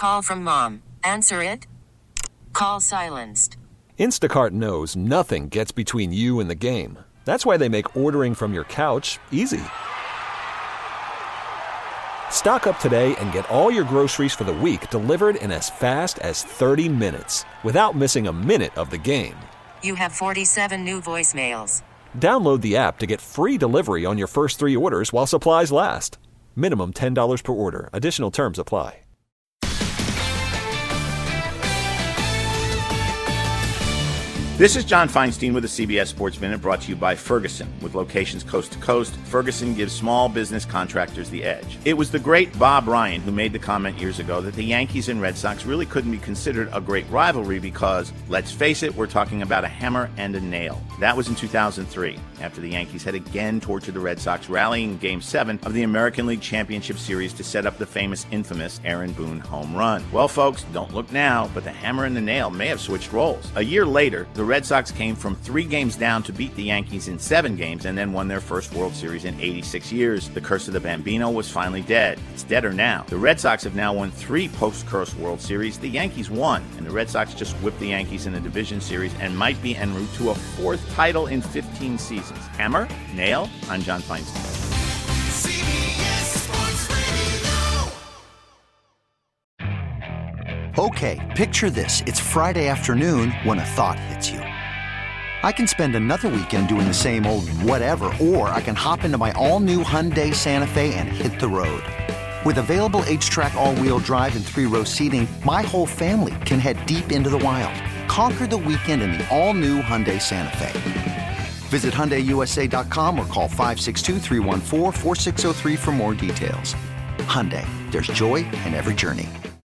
call from mom. Answer it. Call silenced. Instacart knows nothing gets between you and the game. That's why they make ordering from your couch easy. Stock up today and get all your groceries for the week delivered in as fast as 30 minutes without missing a minute of the game. You have 47 new voicemails. Download the app to get free delivery on your first 3 orders while supplies last. Minimum $10 per order. Additional terms apply. This is John Feinstein with the CBS Sports Minute, brought to you by Ferguson. With locations coast to coast, Ferguson gives small business contractors the edge. It was the great Bob Ryan who made the comment years ago that the Yankees and Red Sox really couldn't be considered a great rivalry because, let's face it, we're talking about a hammer and a nail. That was in 2003, after the Yankees had again tortured the Red Sox, rallying in Game 7 of the American League Championship Series to set up the infamous Aaron Boone home run. Well, folks, don't look now, but the hammer and the nail may have switched roles. A year later, the Red Sox came from 3 games down to beat the Yankees in 7 games and then won their first World Series in 86 years. The curse of the Bambino was finally dead. It's deader now. The Red Sox have now won 3 post-curse World Series. The Yankees won, and the Red Sox just whipped the Yankees in the division series and might be en route to a 4th title in 15 seasons. Hammer? Nail? I'm John Feinstein. Okay, picture this. It's Friday afternoon when a thought hits you. I can spend another weekend doing the same old whatever, or I can hop into my all-new Hyundai Santa Fe and hit the road. With available H-Track all-wheel drive and 3-row seating, my whole family can head deep into the wild. Conquer the weekend in the all-new Hyundai Santa Fe. Visit HyundaiUSA.com or call 562-314-4603 for more details. Hyundai, there's joy in every journey.